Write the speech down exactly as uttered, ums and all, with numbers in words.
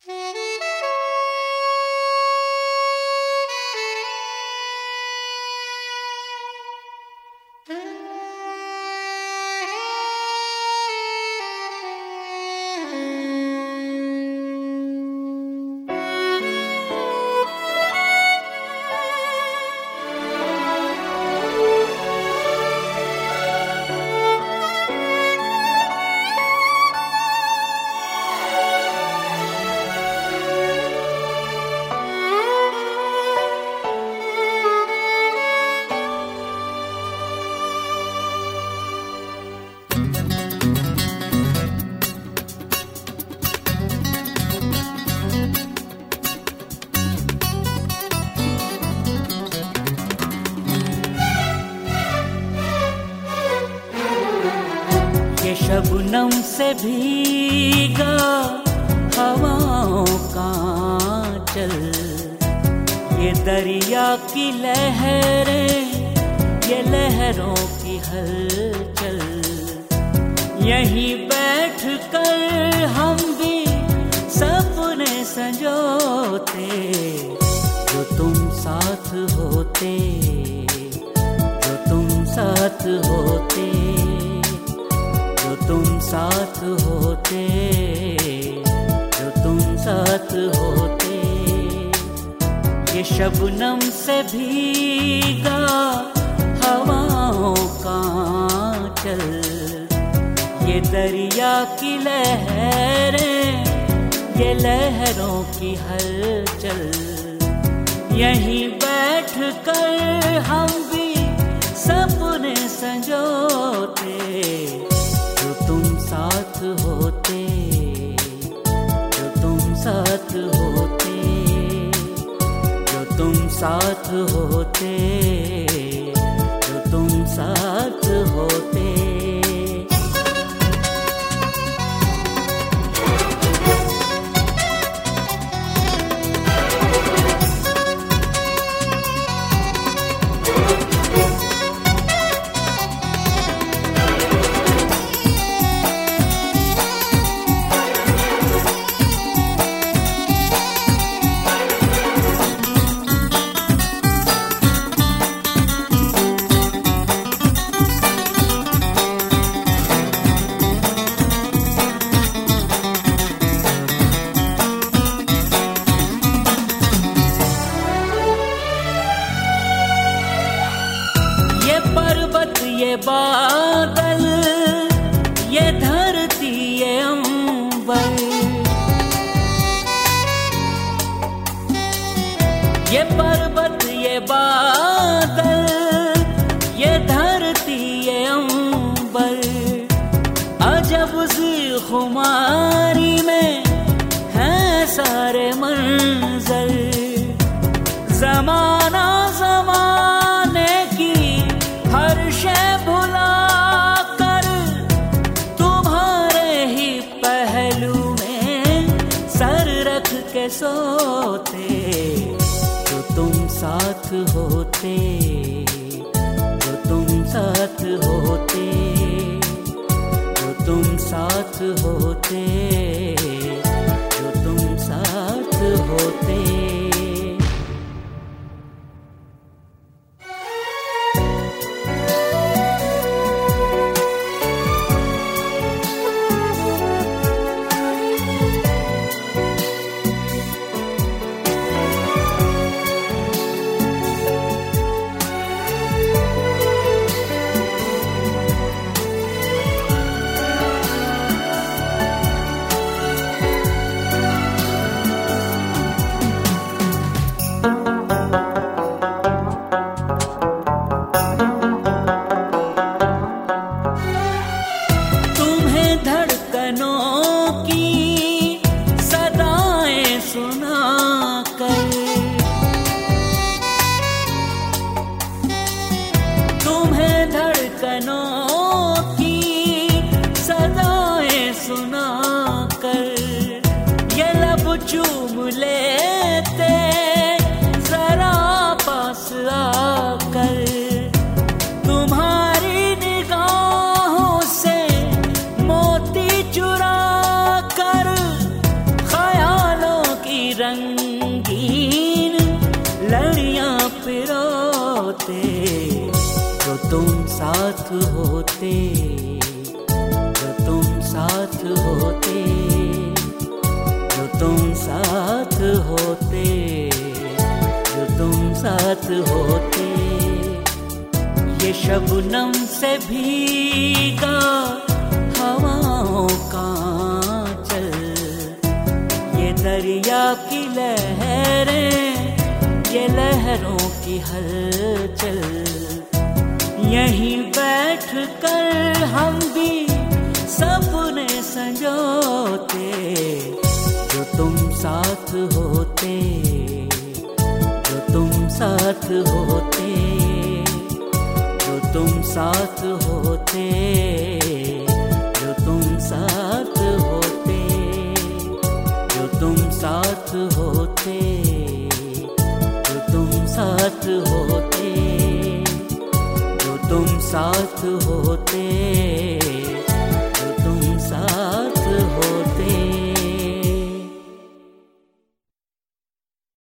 शबनम से भीगा हवाओं का चल, ये दरिया की लहरें, ये लहरों की हलचल। यहीं बैठ कर हम भी सपने संजोते, जो तुम साथ होते, जो तुम साथ होते, जो तुम साथ होते, जो तुम साथ होते। ये शबनम से भीगा हवाओं का चल, ये दरिया की लहरें, ये लहरों की हलचल। यहीं बैठ कर हम भी सपने संजोते, जो तुम साथ होते, जो तुम साथ होते, जो तुम साथ होते, जो तुम साथ होते। ये बादल, ये धरती, ये अंबर, ये पर्वत, ये बादल, ये धरती, ये अंबर, अजब सी खुमारी में हैं सारे मंजर। ज़माना ज़माने की हर शय भुला कर तुम्हारे ही पहलू में सर रख के सोते, जो तुम साथ होते, जो तुम साथ होते, जो तुम साथ होते, जो तुम साथ होते। चूम लेते जरा पास आकर, तुम्हारी निगाहों से मोती चुरा कर ख्यालों होते, जो तुम साथ होते, जो तुम साथ होते, जो तुम साथ होते। ये शबनम से भीगा हवाओं का चल, ये दरिया की लहरें, ये लहरों की हलचल, यहीं बैठ कर हम भी सपने संजोते, जो तुम साथ होते, जो तुम साथ होते, जो तुम साथ होते, जो तुम साथ होते, जो तुम साथ होते, जो तुम साथ होते, जो तुम साथ होते।